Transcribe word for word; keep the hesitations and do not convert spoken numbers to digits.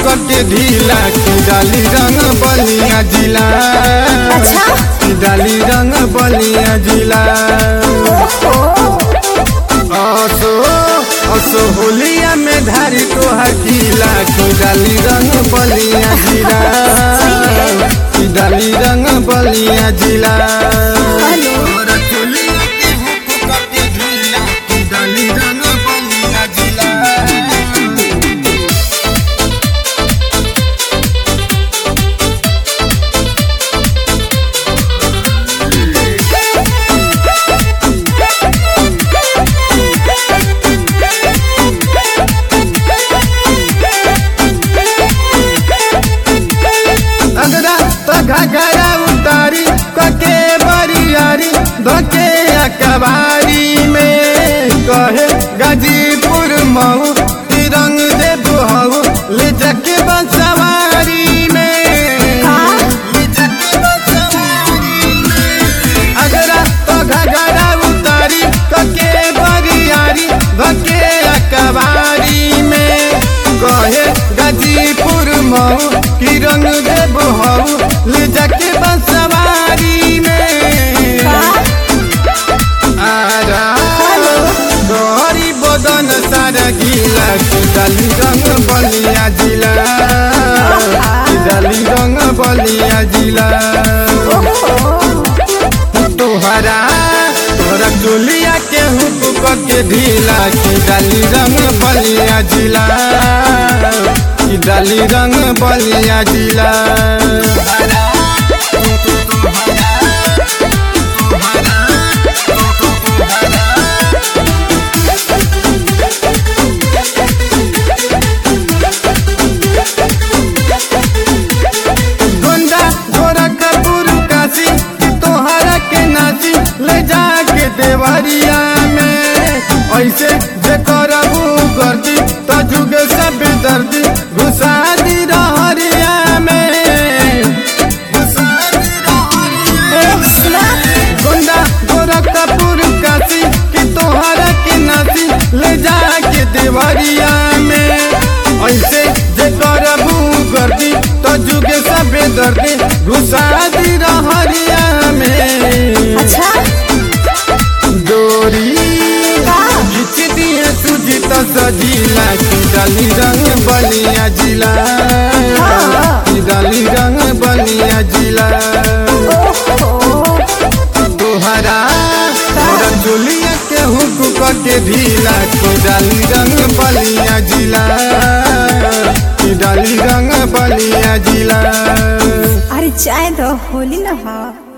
करके ढीला की डाली रंग बलिया जिला। अच्छा? की डाली रंग बलिया जिला। असो असो होलिया में धारी तोहर गीला की डाली रंग बलिया जिला। की डाली रंग बलिया जिला। तोरा चोलिया के हुक करके ढीला की डाली रंग बलिया जिला। अगरा तो घगरा उतारी कके बरियारी धके अकबारी में कहे गाजीपुर मऊ तिरंग दे बुहऊ ले जाके बंसवारी में। ले जाके बंसवारी में। अगरा तो घगरा उतारी कके बरियारी धके अकबारी में कहे गाजीपुर मऊ की रंग दे बहू ले जाके बंसवारी में। आरा गौरी बदन सारा गीला की डाली रंग बलिया जिला। की डाली रंग बलिया जिला। तोहरा तोरा चोलिया के हुक करके ढीला की डाली रंग बलिया जिला। की डाली रंग बलिया जिला। गोंडा गोरखपुर काशी तोहरा के नाची ले जाके देवरिया में। ऐसे जे करबू गर्दी तो जुगे सब दर्दी घुसा दी रहरिया में। गोंडा गोरखपुर काशी की तोहरा के नाची ले जाके देवरिया में। ऐसे जे करबू गर्दी तो जुगे सब दर्दी घुसा दी रहरिया में। अच्छा? डोरी खींच दिए तुझी तो सजीला की डाली रंग बलिया जिला। की डाली रंग बलिया जिला। तोहरा तोरा चोलिया के हुक करके ढीला की डाली रंग बलिया जिला। की डाली रंग बलिया जिला। अरे चाय दो होली ना। हाँ